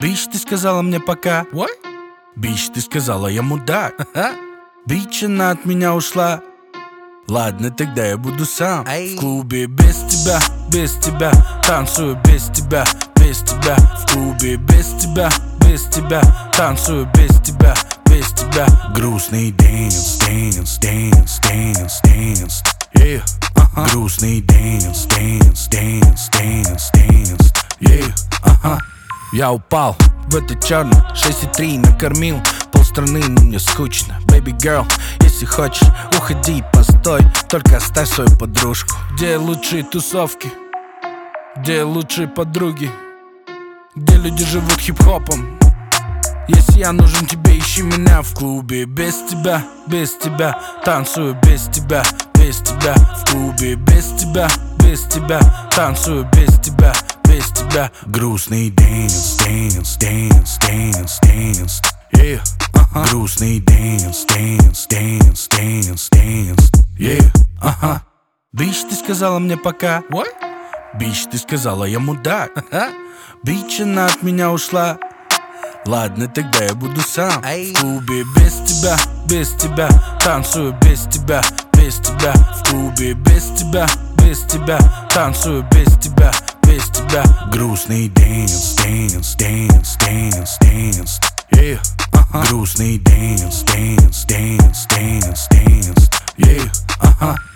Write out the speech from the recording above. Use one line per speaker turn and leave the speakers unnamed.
Бич, ты сказала мне пока.
What?
Бич, ты сказала, я мудак. Бич, она от меня ушла. Ладно, тогда я буду сам. В клубе без тебя, танцую без тебя, без тебя. В клубе без тебя, танцую без тебя, без тебя. Грустный dance, dance, dance, dance, dance. Yeah, грустный dance, dance, dance, dance, dance. Yeah, Я упал в это черное 6,3 накормил полстраны, но мне скучно. Baby girl, если хочешь, уходи, постой, только оставь свою подружку. Где лучшие тусовки? Где лучшие подруги? Где люди живут хип-хопом? Если я нужен тебе, ищи меня в клубе. Без тебя, танцую без тебя, без тебя. В клубе без тебя, танцую без тебя, без тебя. Грустный dance, dance, dance, dance, dance. Yeah, грустный dance, dance, dance, dance, dance. Yeah, Бич, ты сказала мне пока.
What?
Бич, ты сказала, я мудак. Бич, она от меня ушла. Ладно, тогда я буду сам. В клубе без тебя, танцую без тебя, без тебя. В клубе без тебя, танцую без тебя, без тебя. Грустный dance, dance, dance, dance, dance. Yeah, грустный dance, dance, dance, dance, dance. Yeah,